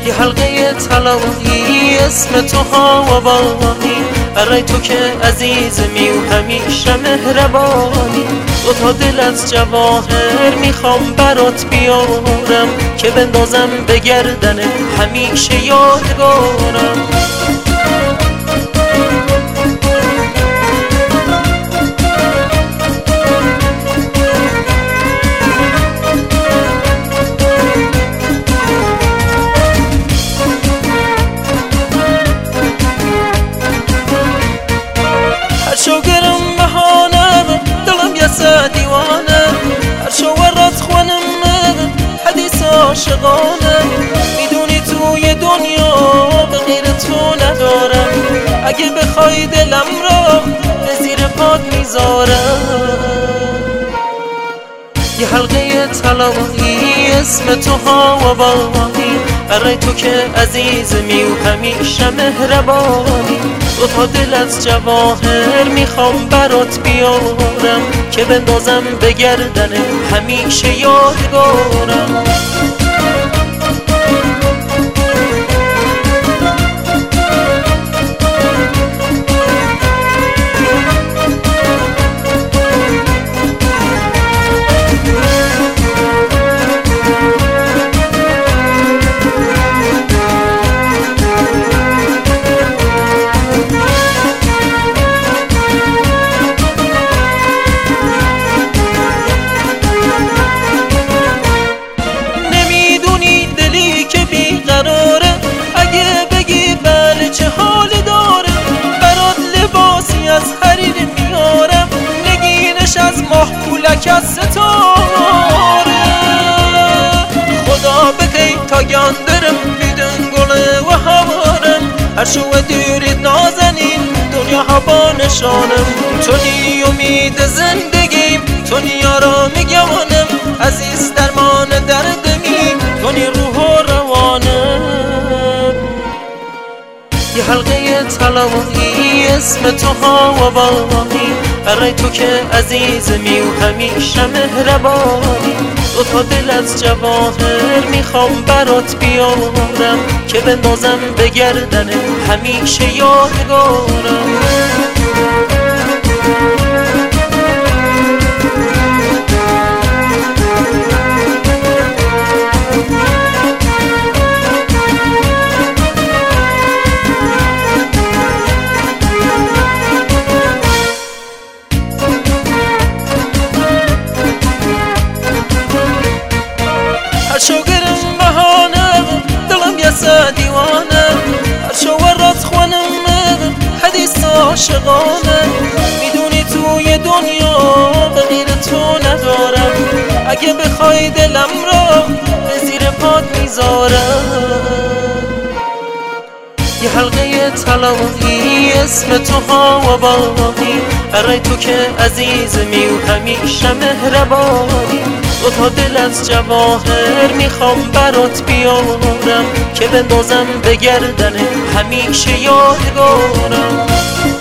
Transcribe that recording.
یه حلقه طلایی اسم تو هوابانی، برای تو که عزیزمی و همیشه مهربانی. دوتا دل از جواهر میخوام برات بیارم، که بندازم به گردنه همیشه یادگارم. شوگرم بهانه دلم یسه دیوانه، هر شو ورات خونم حدیث عاشقانه. میدونی توی دنیا به غیر تو ندارم، اگه بخوای دلم را به زیر پات میذارم. یه حلقه طلایی اسم تو هوابانی، برای تو که عزیزمی و همیشه مهربانی. دوتا دل از جواهر میخوام برات بیارم، که بندازم به گردنه همیشه یادگارم. اگه بگی بله چه حالی داره، برات لباسی از حریر میارم، نگینش از ماه پولک از ستاره. خدا بکی تا گندرم بیدن گله و هوارم، هر شو دیرید نازنین دنیا هوا نشانم. تونی امید زندگیم، تونی آرام گمانم، عزیز درمان دردمی، تونی روح و روانم. یه حلقه طلایی اسم تو هوابانی، برای تو که عزیزمی و همیشه مهربانی. دوتا دل از جواهر میخوام برات بیارم، که بندازم به گردنه همیشه یادگارم. شوگرم بهانه دلم یسه دیوانه، هر شو ورات خونم حدیث عاشقانه. میدونی توی دنیا به غیر تو ندارم، اگه بخوای دلم را به زیر پات میذارم. یه حلقه طلایی اسم تو هوابانی، برای تو که عزیزمی و همیشه مهربانی. دوتا دل از جواهر میخوام برات بیارم، که بندازم به گردنه همیشه یادگارم.